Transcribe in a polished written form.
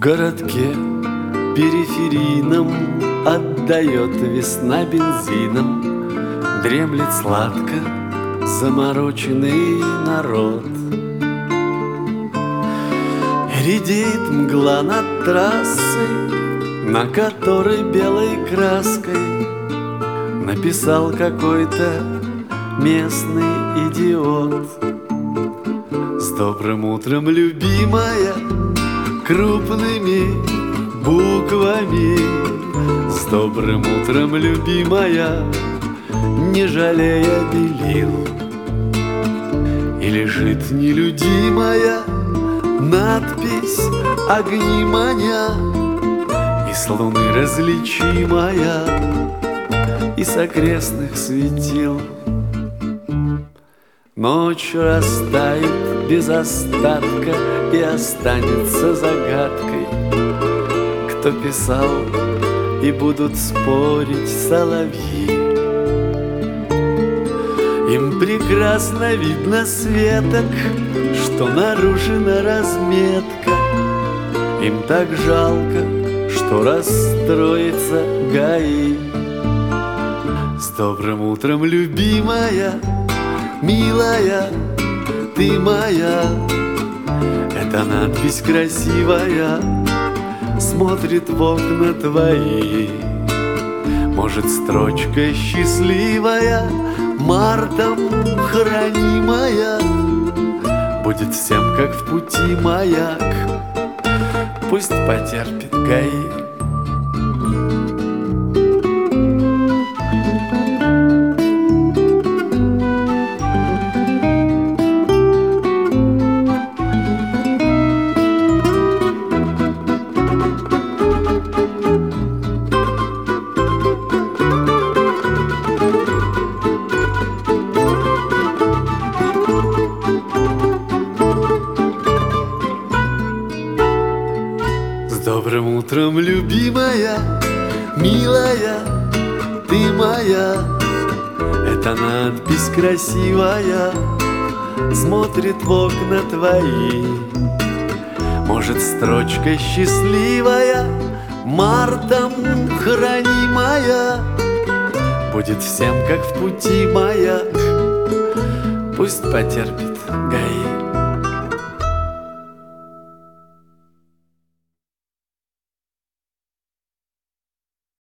городке периферийном отдает весна бензином, дремлет сладко замороченный народ. Редеет мгла над трассой, на которой белой краской написал какой-то местный идиот. С добрым утром, любимая, крупными буквами. С добрым утром, любимая, не жалея белил. И лежит нелюдимая надпись огни маня, и с луны различимая, и с окрестных светил. Ночь растает без остатка и останется загадкой, кто писал, и будут спорить соловьи. Им прекрасно видно с веток, что нарушена разметка. Им так жалко, что расстроится ГАИ. С добрым утром, любимая, милая, ты моя. Эта надпись красивая смотрит в окна твои. Может, строчка счастливая, мартом хранимая, будет всем, как в пути маяк. Пусть потерпит ГАИ. С добрым утром, любимая, милая, ты моя. Эта надпись красивая смотрит в окна твои. Может, строчка счастливая, мартом хранимая, будет всем, как в пути маяк. Пусть потерпит ГАИ.